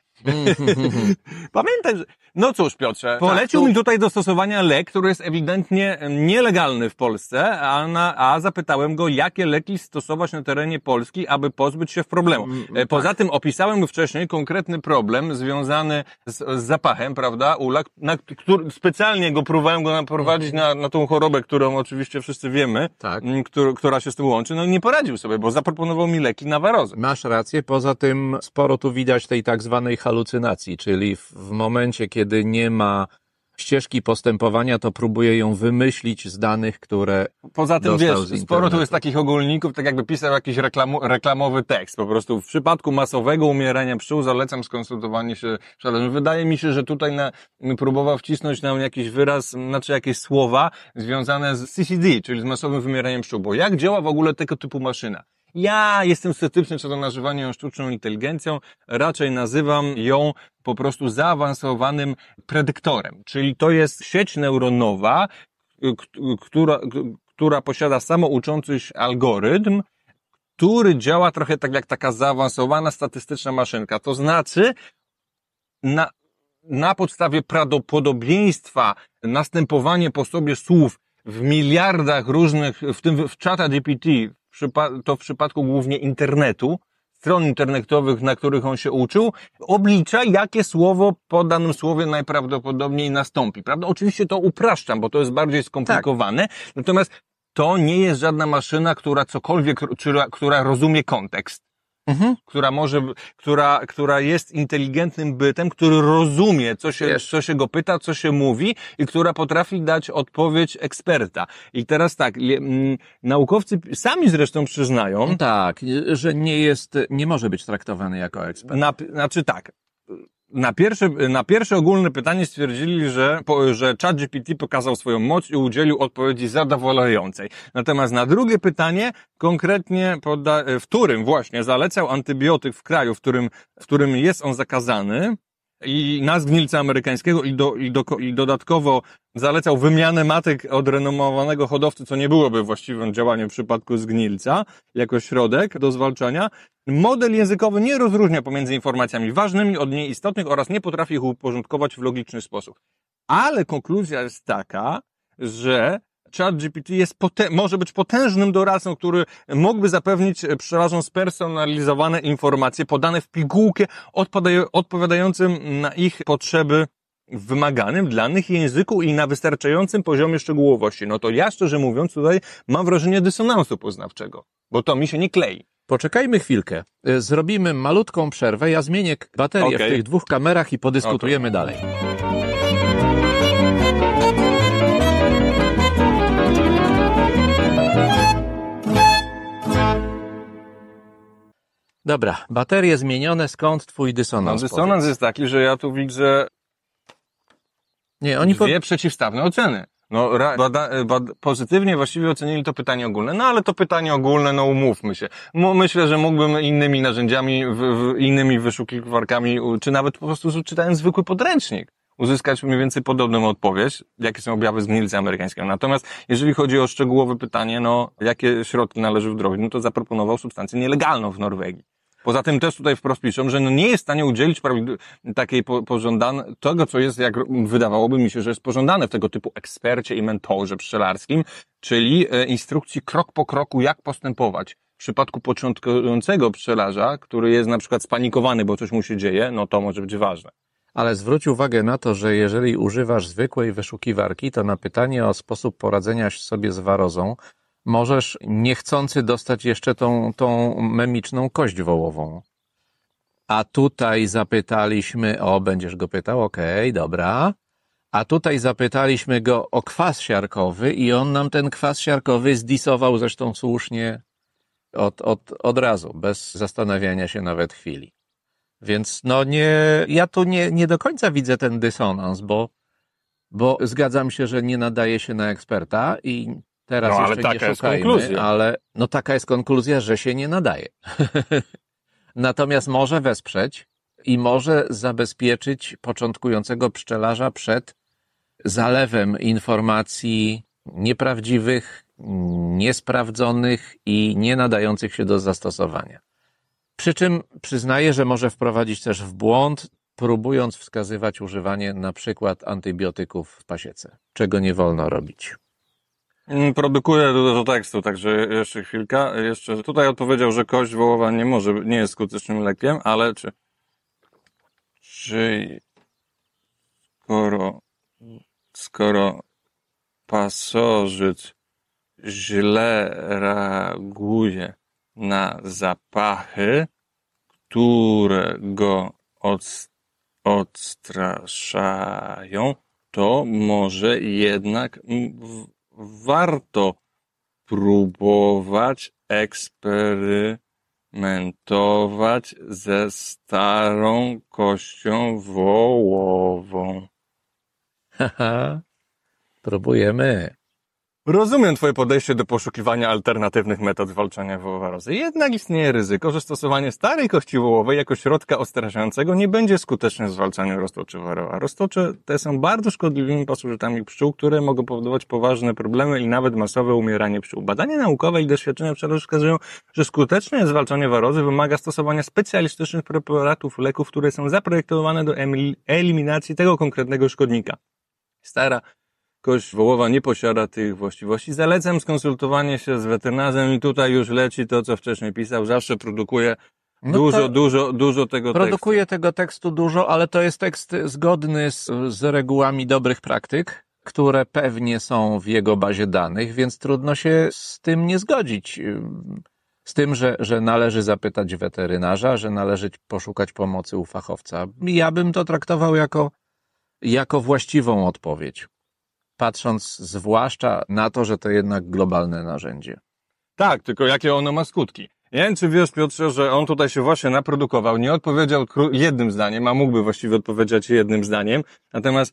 Pamiętaj, że... No cóż, Piotrze, polecił tu- mi tutaj do stosowania lek, który jest ewidentnie nielegalny w Polsce, a, na, a zapytałem go, jakie leki stosować na terenie Polski, aby pozbyć się problemu. Mm, E, Poza tym opisałem mu wcześniej konkretny problem związany z, z zapachem, prawda, ula, na, który, specjalnie go próbowałem go naprowadzić na, na tą chorobę, którą oczywiście wszyscy wiemy, Tak. m, któr, która się z tym łączy, no i nie poradził sobie, bo zaproponował mi leki na warozę. Masz rację, poza tym sporo tu widać tej tak zwanej halucynacji, czyli w, w momencie, kiedy nie ma ścieżki postępowania, to próbuje ją wymyślić z danych, które Poza tym, dostał wiesz, z sporo tu internetu. jest takich ogólników, tak jakby pisał jakiś reklamu, reklamowy tekst. Po prostu w przypadku masowego umierania pszczół zalecam skonsultowanie się z szalerzem. Wydaje mi się, że tutaj na, próbował wcisnąć nam jakiś wyraz, znaczy jakieś słowa związane z C C D, czyli z masowym wymieraniem pszczół. Bo jak działa w ogóle tego typu maszyna? Ja jestem sceptyczny co do nazywania ją sztuczną inteligencją, raczej nazywam ją po prostu zaawansowanym predyktorem, czyli to jest sieć neuronowa, która, która posiada samouczący się algorytm, który działa trochę tak jak taka zaawansowana statystyczna maszynka, to znaczy na, na podstawie prawdopodobieństwa następowania po sobie słów w miliardach różnych, w tym w czata G P T, to w przypadku głównie internetu, stron internetowych, na których on się uczył, oblicza, jakie słowo po danym słowie najprawdopodobniej nastąpi, prawda? Oczywiście to upraszczam, bo to jest bardziej skomplikowane, tak. Natomiast to nie jest żadna maszyna, która cokolwiek, która, która rozumie kontekst. Mhm. Która może, która, która jest inteligentnym bytem, który rozumie, co się, Wiesz. co się go pyta, co się mówi i która potrafi dać odpowiedź eksperta. I teraz tak, naukowcy sami zresztą przyznają. Tak, że nie jest, nie może być traktowany jako ekspert. Na, znaczy tak. Na pierwsze, na pierwsze ogólne pytanie stwierdzili, że, że ChatGPT pokazał swoją moc i udzielił odpowiedzi zadowalającej. Natomiast na drugie pytanie, konkretnie poda, w którym właśnie zalecał antybiotyk w kraju, w którym, w którym jest on zakazany i na zgnilca amerykańskiego i, do, i, do, i dodatkowo zalecał wymianę matek od renomowanego hodowcy, co nie byłoby właściwym działaniem w przypadku zgnilca, jako środek do zwalczania. Model językowy nie rozróżnia pomiędzy informacjami ważnymi od nieistotnych oraz nie potrafi ich uporządkować w logiczny sposób. Ale konkluzja jest taka, że ChatGPT jest pote- może być potężnym doradcą, który mógłby zapewnić pszczelarzom spersonalizowane informacje podane w pigułkę odpada- odpowiadającym na ich potrzeby w wymaganym dla nich języku i na wystarczającym poziomie szczegółowości. No to ja, szczerze mówiąc, tutaj mam wrażenie dysonansu poznawczego, bo to mi się nie klei. Poczekajmy chwilkę. Zrobimy malutką przerwę. Ja zmienię baterię okay. w tych dwóch kamerach i podyskutujemy okay. dalej. Dobra, baterie zmienione. Skąd twój dysonans? No, dysonans powiedz? Jest taki, że ja tu widzę Nie, oni dwie po... przeciwstawne oceny. No, ra, bada, bada, pozytywnie właściwie ocenili to pytanie ogólne, no ale to pytanie ogólne, no umówmy się. Myślę, że mógłbym innymi narzędziami, w, w, innymi wyszukiwarkami, czy nawet po prostu czytając zwykły podręcznik, uzyskać mniej więcej podobną odpowiedź, jakie są objawy zgnilca amerykańskiego. Natomiast jeżeli chodzi o szczegółowe pytanie, no jakie środki należy wdrożyć, no to zaproponował substancję nielegalną w Norwegii. Poza tym też tutaj wprost piszą, że no nie jest w stanie udzielić takiej pożądanej, tego co jest, jak wydawałoby mi się, że jest pożądane w tego typu ekspercie i mentorze pszczelarskim, czyli instrukcji krok po kroku, jak postępować. W przypadku początkującego pszczelarza, który jest na przykład spanikowany, bo coś mu się dzieje, no to może być ważne. Ale zwróć uwagę na to, że jeżeli używasz zwykłej wyszukiwarki, to na pytanie o sposób poradzenia sobie z warozą możesz niechcący dostać jeszcze tą, tą memiczną kość wołową. A tutaj zapytaliśmy, o, będziesz go pytał, okej, okay, dobra. A tutaj zapytaliśmy go o kwas siarkowy i on nam ten kwas siarkowy zdisował zresztą słusznie od, od, od razu, bez zastanawiania się nawet chwili. Więc no nie, ja tu nie, nie do końca widzę ten dysonans, bo, bo zgadzam się, że nie nadaje się na eksperta i teraz no, jeszcze nie szukajmy, ale no taka jest konkluzja, że się nie nadaje. Natomiast może wesprzeć i może zabezpieczyć początkującego pszczelarza przed zalewem informacji nieprawdziwych, niesprawdzonych i nie nadających się do zastosowania. Przy czym przyznaję, że może wprowadzić też w błąd, próbując wskazywać używanie na przykład antybiotyków w pasiece, czego nie wolno robić. Produkuję dużo tekstu, także jeszcze chwilkę. Jeszcze tutaj odpowiedział, że kość wołowa nie może, nie jest skutecznym lekiem, ale czy, czy skoro, skoro pasożyt źle reaguje na zapachy, które go od, odstraszają, to może jednak warto próbować eksperymentować ze starą kością wołową. Haha, próbujemy. Rozumiem Twoje podejście do poszukiwania alternatywnych metod zwalczania wołowarozy. Jednak istnieje ryzyko, że stosowanie starej kości wołowej jako środka odstraszającego nie będzie skuteczne w zwalczaniu roztoczy warowa. Roztocze te są bardzo szkodliwymi pasożytami pszczół, które mogą powodować poważne problemy i nawet masowe umieranie pszczół. Badania naukowe i doświadczenia pszczelarzy wskazują, że skuteczne zwalczanie warozy wymaga stosowania specjalistycznych preparatów, leków, które są zaprojektowane do eliminacji tego konkretnego szkodnika. Stara kość wołowa nie posiada tych właściwości. Zalecam skonsultowanie się z weterynarzem i tutaj już leci to, co wcześniej pisał. Zawsze produkuje no dużo, dużo, dużo tego tekstu. Produkuje tego tekstu dużo, ale to jest tekst zgodny z, z regułami dobrych praktyk, które pewnie są w jego bazie danych, więc trudno się z tym nie zgodzić. Z tym, że, że należy zapytać weterynarza, że należy poszukać pomocy u fachowca. Ja bym to traktował jako, jako właściwą odpowiedź. Patrząc zwłaszcza na to, że to jednak globalne narzędzie. Tak, tylko jakie ono ma skutki? Ja wiem, czy wiesz, Piotrze, że on tutaj się właśnie naprodukował, nie odpowiedział jednym zdaniem, a mógłby właściwie odpowiedzieć jednym zdaniem, natomiast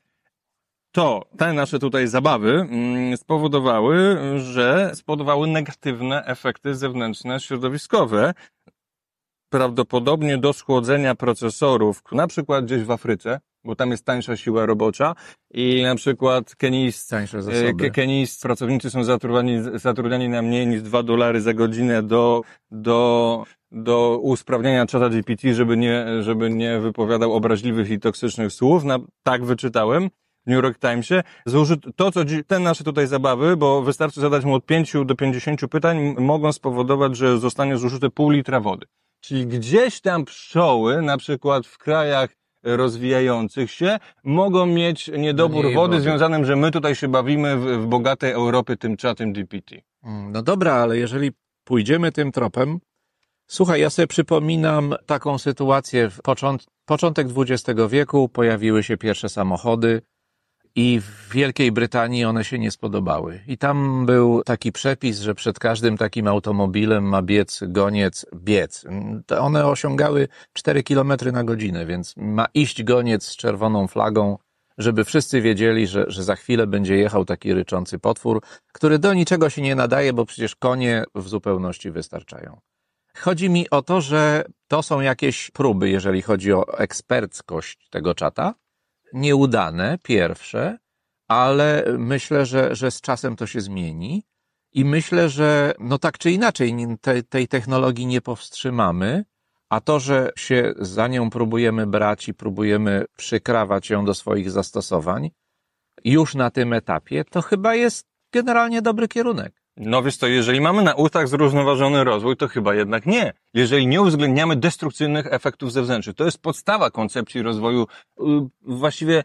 to, te nasze tutaj zabawy spowodowały, że spowodowały negatywne efekty zewnętrzne, środowiskowe, prawdopodobnie do schłodzenia procesorów, na przykład gdzieś w Afryce, bo tam jest tańsza siła robocza i na przykład kenijscy, kenijscy pracownicy są zatrudniani, zatrudniani na mniej niż dwa dolary za godzinę do, do, do usprawniania czata G P T, żeby nie, żeby nie wypowiadał obraźliwych i toksycznych słów. Na, tak wyczytałem w New York Timesie. Zużyto, to, co te nasze tutaj zabawy, bo wystarczy zadać mu od pięciu do pięćdziesięciu pytań, mogą spowodować, że zostanie zużyte pół litra wody. Czyli gdzieś tam pszczoły, na przykład w krajach rozwijających się, mogą mieć niedobór wody, wody związanym, że my tutaj się bawimy w, w bogatej Europie tym czatem G P T. No dobra, ale jeżeli pójdziemy tym tropem, słuchaj, ja sobie przypominam taką sytuację, w począt, początek dwudziestego wieku, pojawiły się pierwsze samochody i w Wielkiej Brytanii one się nie spodobały. I tam był taki przepis, że przed każdym takim automobilem ma biec goniec, biec. To one osiągały cztery kilometry na godzinę, więc ma iść goniec z czerwoną flagą, żeby wszyscy wiedzieli, że, że za chwilę będzie jechał taki ryczący potwór, który do niczego się nie nadaje, bo przecież konie w zupełności wystarczają. Chodzi mi o to, że to są jakieś próby, jeżeli chodzi o eksperckość tego czata, nieudane, pierwsze, ale myślę, że, że z czasem to się zmieni i myślę, że no tak czy inaczej te, tej technologii nie powstrzymamy, a to, że się za nią próbujemy brać i próbujemy przykrawać ją do swoich zastosowań już na tym etapie, to chyba jest generalnie dobry kierunek. No wiesz co, jeżeli mamy na ustach zrównoważony rozwój, to chyba jednak nie. Jeżeli nie uwzględniamy destrukcyjnych efektów zewnętrznych, to jest podstawa koncepcji rozwoju, właściwie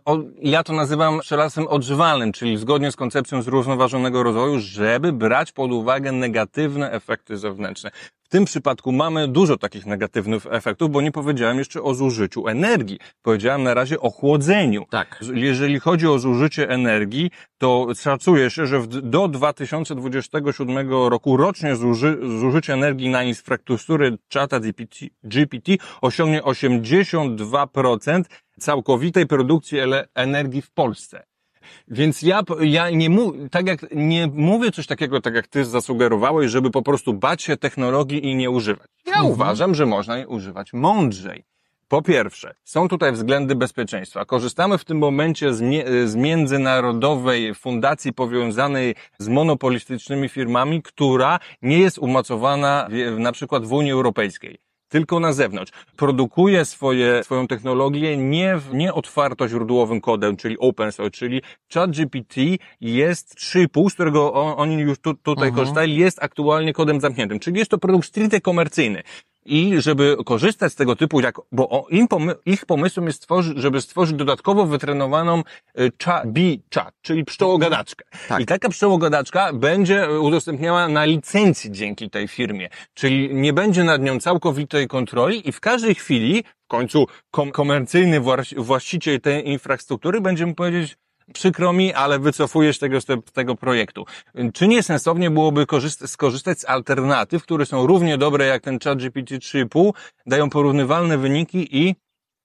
ja to nazywam przelasem odżywalnym, czyli zgodnie z koncepcją zrównoważonego rozwoju, żeby brać pod uwagę negatywne efekty zewnętrzne. W tym przypadku mamy dużo takich negatywnych efektów, bo nie powiedziałem jeszcze o zużyciu energii. Powiedziałem na razie o chłodzeniu. Tak. Jeżeli chodzi o zużycie energii, to szacuje się, że do dwa tysiące dwudziestego siódmego roku rocznie zuży, zużycie energii na infrastrukturę czata G P T osiągnie osiemdziesiąt dwa procent całkowitej produkcji energii w Polsce. Więc ja, ja nie mówię, tak jak, nie mówię coś takiego, tak jak ty zasugerowałeś, żeby po prostu bać się technologii i nie używać. Ja mhm. uważam, że można jej używać mądrzej. Po pierwsze, są tutaj względy bezpieczeństwa. Korzystamy w tym momencie z, nie, z międzynarodowej fundacji powiązanej z monopolistycznymi firmami, która nie jest umocowana w, na przykład w Unii Europejskiej, tylko na zewnątrz. Produkuje swoje, swoją technologię nie, w, nie otwarto źródłowym kodem, czyli open source, czyli ChatGPT jest trzy i pół, z którego on, oni już tu, tutaj uh-huh. korzystali, jest aktualnie kodem zamkniętym, czyli jest to produkt stricte komercyjny. I żeby korzystać z tego typu, jak, bo im pomy, ich pomysłem jest stworzyć, żeby stworzyć dodatkowo wytrenowaną cza, bee chat, czyli pszczołogadaczkę. Tak. I taka pszczołogadaczka będzie udostępniała na licencji dzięki tej firmie. Czyli nie będzie nad nią całkowitej kontroli i w każdej chwili, w końcu kom, komercyjny właściciel tej infrastruktury będzie mu powiedzieć: przykro mi, ale wycofujesz tego z te, tego projektu. Czy nie sensownie byłoby korzysta- skorzystać z alternatyw, które są równie dobre jak ten ChatGPT trzy i pół, dają porównywalne wyniki i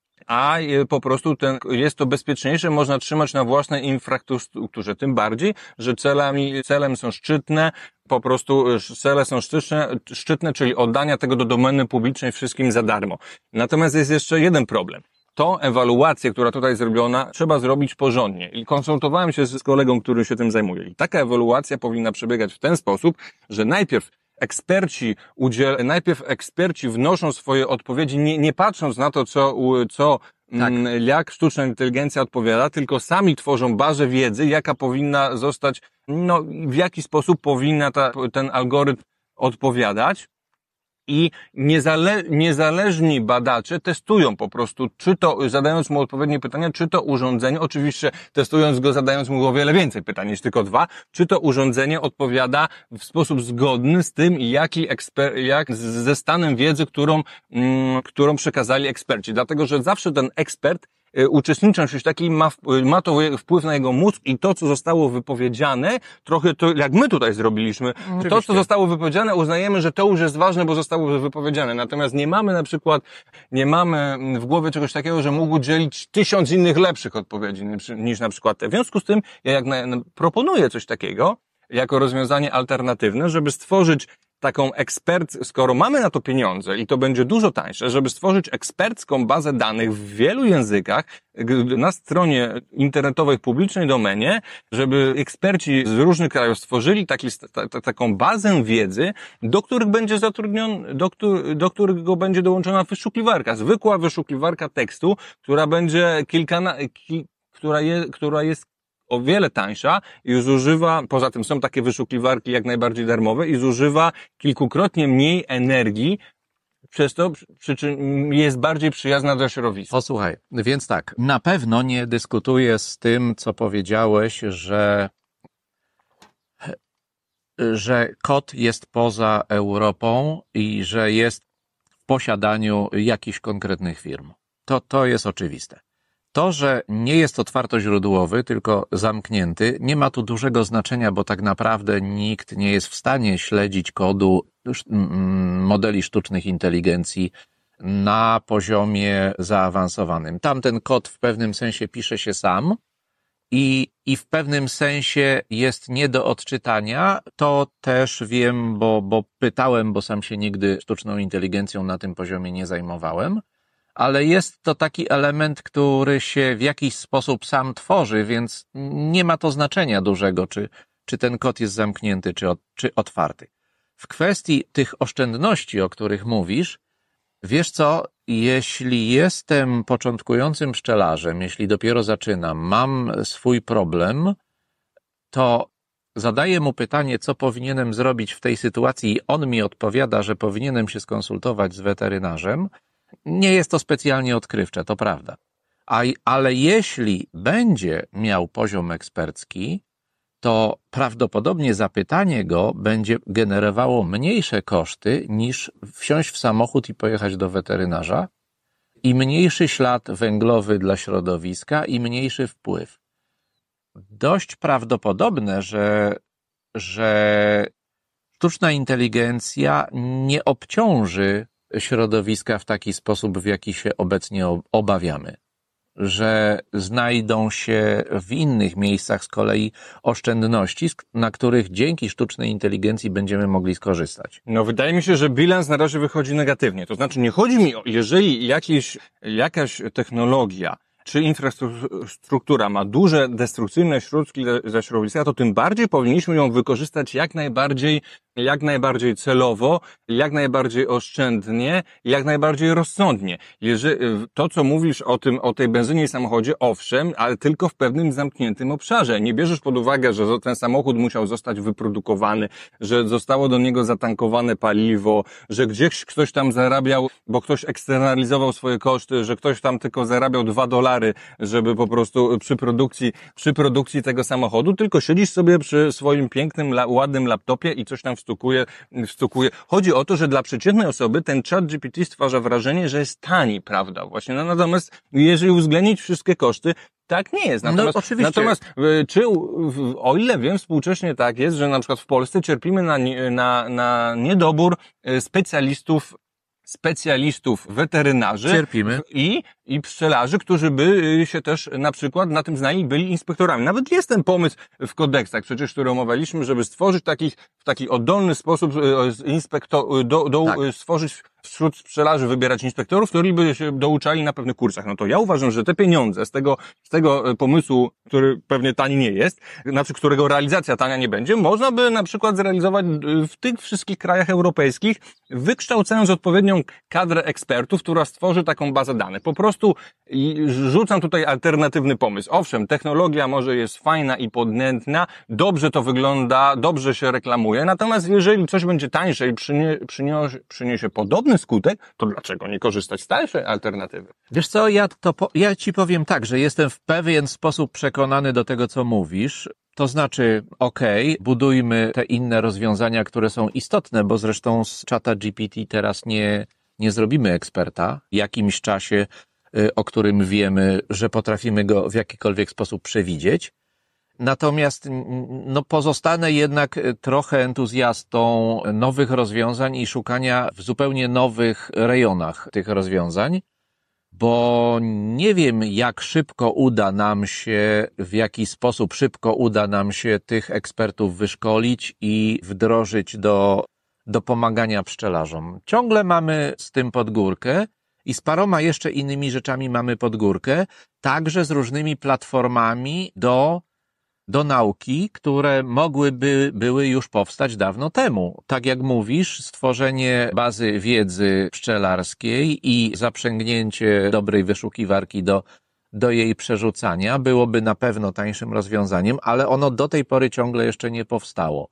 a po prostu ten, jest to bezpieczniejsze, można trzymać na własnej infrastrukturze. Tym bardziej, że celami, celem są szczytne, po prostu cele są szczytne, szczytne, czyli oddania tego do domeny publicznej wszystkim za darmo. Natomiast jest jeszcze jeden problem. Tą ewaluację, która tutaj zrobiona, trzeba zrobić porządnie. I konsultowałem się z kolegą, który się tym zajmuje. I taka ewaluacja powinna przebiegać w ten sposób, że najpierw eksperci udziel, najpierw eksperci wnoszą swoje odpowiedzi, nie, nie patrząc na to, co, co, tak. jak sztuczna inteligencja odpowiada, tylko sami tworzą bazę wiedzy, jaka powinna zostać, no, w jaki sposób powinna ta, ten algorytm odpowiadać. I niezale, niezależni badacze testują po prostu, czy to, zadając mu odpowiednie pytania, czy to urządzenie, oczywiście testując go, zadając mu o wiele więcej pytań niż tylko dwa, czy to urządzenie odpowiada w sposób zgodny z tym, jaki eksper, jak ze stanem wiedzy, którą, mm, którą przekazali eksperci. Dlatego, że zawsze ten ekspert, uczestnicząc w czymś takim, ma, ma to wpływ na jego mózg i to, co zostało wypowiedziane, trochę to, jak my tutaj zrobiliśmy, Oczywiście. to, co zostało wypowiedziane, uznajemy, że to już jest ważne, bo zostało wypowiedziane. Natomiast nie mamy na przykład, nie mamy w głowie czegoś takiego, że mógł udzielić tysiąc innych lepszych odpowiedzi niż, niż na przykład te. W związku z tym, ja jak na, proponuję coś takiego, jako rozwiązanie alternatywne, żeby stworzyć taką ekspert, skoro mamy na to pieniądze i to będzie dużo tańsze, żeby stworzyć ekspercką bazę danych w wielu językach na stronie internetowej publicznej domenie, żeby eksperci z różnych krajów stworzyli taki, ta, taką bazę wiedzy, do których będzie zatrudniony, do, do którego będzie dołączona wyszukiwarka, zwykła wyszukiwarka tekstu, która będzie kilkana, ki, która, je, która jest o wiele tańsza i zużywa, poza tym są takie wyszukiwarki jak najbardziej darmowe i zużywa kilkukrotnie mniej energii, przez to przy czym jest bardziej przyjazna dla środowiska. Posłuchaj, więc tak, na pewno nie dyskutuję z tym, co powiedziałeś, że że kod jest poza Europą i że jest w posiadaniu jakichś konkretnych firm. To, to jest oczywiste. To, że nie jest otwartoźródłowy, tylko zamknięty, nie ma tu dużego znaczenia, bo tak naprawdę nikt nie jest w stanie śledzić kodu modeli sztucznych inteligencji na poziomie zaawansowanym. Tamten kod w pewnym sensie pisze się sam i, i w pewnym sensie jest nie do odczytania. To też wiem, bo, bo pytałem, bo sam się nigdy sztuczną inteligencją na tym poziomie nie zajmowałem. Ale jest to taki element, który się w jakiś sposób sam tworzy, więc nie ma to znaczenia dużego, czy, czy ten kod jest zamknięty, czy, czy otwarty. W kwestii tych oszczędności, o których mówisz, wiesz co, jeśli jestem początkującym pszczelarzem, jeśli dopiero zaczynam, mam swój problem, to zadaję mu pytanie, co powinienem zrobić w tej sytuacji i on mi odpowiada, że powinienem się skonsultować z weterynarzem. Nie jest to specjalnie odkrywcze, to prawda. A, ale jeśli będzie miał poziom ekspercki, to prawdopodobnie zapytanie go będzie generowało mniejsze koszty niż wsiąść w samochód i pojechać do weterynarza i mniejszy ślad węglowy dla środowiska i mniejszy wpływ. Dość prawdopodobne, że, że sztuczna inteligencja nie obciąży środowiska w taki sposób, w jaki się obecnie obawiamy. Że znajdą się w innych miejscach z kolei oszczędności, na których dzięki sztucznej inteligencji będziemy mogli skorzystać. No wydaje mi się, że bilans na razie wychodzi negatywnie. To znaczy nie chodzi mi o, jeżeli jakieś, jakaś technologia czy infrastruktura ma duże destrukcyjne środki dla środowiska, to tym bardziej powinniśmy ją wykorzystać jak najbardziej, jak najbardziej celowo, jak najbardziej oszczędnie, jak najbardziej rozsądnie. Jeżeli, to, co mówisz o tym, o tej benzynie i samochodzie, owszem, ale tylko w pewnym zamkniętym obszarze. Nie bierzesz pod uwagę, że ten samochód musiał zostać wyprodukowany, że zostało do niego zatankowane paliwo, że gdzieś ktoś tam zarabiał, bo ktoś eksternalizował swoje koszty, że ktoś tam tylko zarabiał dwa dolary, żeby po prostu przy produkcji, przy produkcji tego samochodu, tylko siedzisz sobie przy swoim pięknym, ładnym laptopie i coś tam wstukuje, wstukuje. Chodzi o to, że dla przeciętnej osoby ten chat G P T stwarza wrażenie, że jest tani, prawda? Właśnie. No, natomiast jeżeli uwzględnić wszystkie koszty, tak nie jest. Natomiast, no, oczywiście. Natomiast czy, o ile wiem, współcześnie tak jest, że na przykład w Polsce cierpimy na, na, na niedobór specjalistów specjalistów weterynarzy Cierpimy. i, i pszczelarzy, którzy by się też na przykład na tym znali, byli inspektorami. Nawet jest ten pomysł w kodeksach, przecież, który omawialiśmy, żeby stworzyć takich, w taki oddolny sposób inspektor, do, do, tak. stworzyć wśród pszczelarzy, wybierać inspektorów, którzy by się douczali na pewnych kursach. No to ja uważam, że te pieniądze z tego, z tego pomysłu, który pewnie tani nie jest, znaczy którego realizacja tania nie będzie, można by na przykład zrealizować w tych wszystkich krajach europejskich, wykształcając odpowiednią kadrę ekspertów, która stworzy taką bazę danych. Po prostu rzucam tutaj alternatywny pomysł. Owszem, technologia może jest fajna i podnętna, dobrze to wygląda, dobrze się reklamuje, natomiast jeżeli coś będzie tańsze i przynie, przyniesie, przyniesie podobny skutek, to dlaczego nie korzystać z tańszej alternatywy? Wiesz co, ja, to po, ja ci powiem tak, że jestem w pewien sposób przekonany do tego, co mówisz. To znaczy, okej, okay, budujmy te inne rozwiązania, które są istotne, bo zresztą z czata G P T teraz nie, nie zrobimy eksperta w jakimś czasie, o którym wiemy, że potrafimy go w jakikolwiek sposób przewidzieć. Natomiast no, pozostanę jednak trochę entuzjastą nowych rozwiązań i szukania w zupełnie nowych rejonach tych rozwiązań, bo nie wiem, jak szybko uda nam się, w jaki sposób szybko uda nam się tych ekspertów wyszkolić i wdrożyć do, do pomagania pszczelarzom. Ciągle mamy z tym pod górkę i z paroma jeszcze innymi rzeczami mamy pod górkę, także z różnymi platformami do do nauki, które mogłyby były już powstać dawno temu. Tak jak mówisz, stworzenie bazy wiedzy pszczelarskiej i zaprzęgnięcie dobrej wyszukiwarki do, do jej przerzucania byłoby na pewno tańszym rozwiązaniem, ale ono do tej pory ciągle jeszcze nie powstało.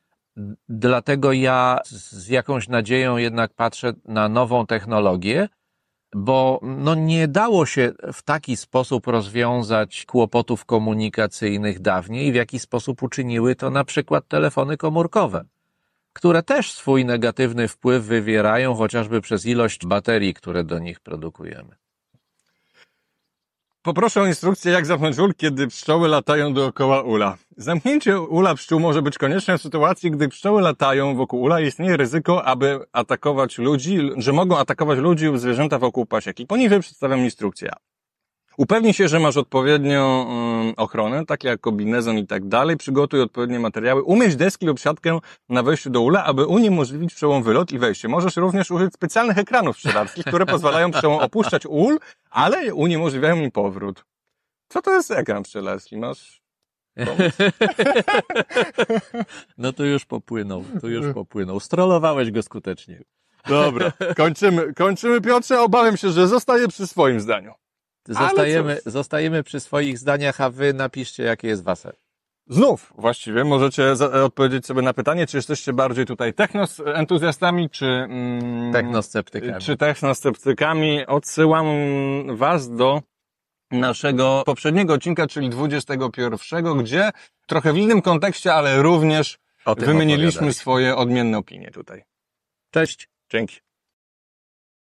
Dlatego ja z jakąś nadzieją jednak patrzę na nową technologię, bo no nie dało się w taki sposób rozwiązać kłopotów komunikacyjnych dawniej, w jaki sposób uczyniły to na przykład telefony komórkowe, które też swój negatywny wpływ wywierają chociażby przez ilość baterii, które do nich produkujemy. Poproszę o instrukcję, jak zamknąć ul, kiedy pszczoły latają dookoła ula. Zamknięcie ula pszczół może być konieczne w sytuacji, gdy pszczoły latają wokół ula i istnieje ryzyko, aby atakować ludzi, że mogą atakować ludzi lub zwierzęta wokół pasieki. Poniżej przedstawiam instrukcję. Upewnij się, że masz odpowiednią um, ochronę, takie jak kombinezon i tak dalej. Przygotuj odpowiednie materiały. Umieść deski lub siatkę na wejściu do ula, aby uniemożliwić pszczołom wylot i wejście. Możesz również użyć specjalnych ekranów pszczelarskich, które pozwalają pszczołom opuszczać ul, ale uniemożliwiają im powrót. Co to jest ekran pszczelarski? Masz pomysł? No to już popłynął, to już popłynął. Strollowałeś go skutecznie. Dobra, kończymy, kończymy Piotrze. Obawiam się, że zostaję przy swoim zdaniu. Zostajemy, zostajemy przy swoich zdaniach, a wy napiszcie, jakie jest wasze. Znów właściwie możecie za- odpowiedzieć sobie na pytanie, czy jesteście bardziej tutaj technoentuzjastami, czy, mm, Technosceptykami. czy technosceptykami. Odsyłam was do naszego poprzedniego odcinka, czyli dwudziestego pierwszego, gdzie trochę w innym kontekście, ale również O tym wymieniliśmy opowiadaliśmy. swoje odmienne opinie tutaj. Cześć. Dzięki.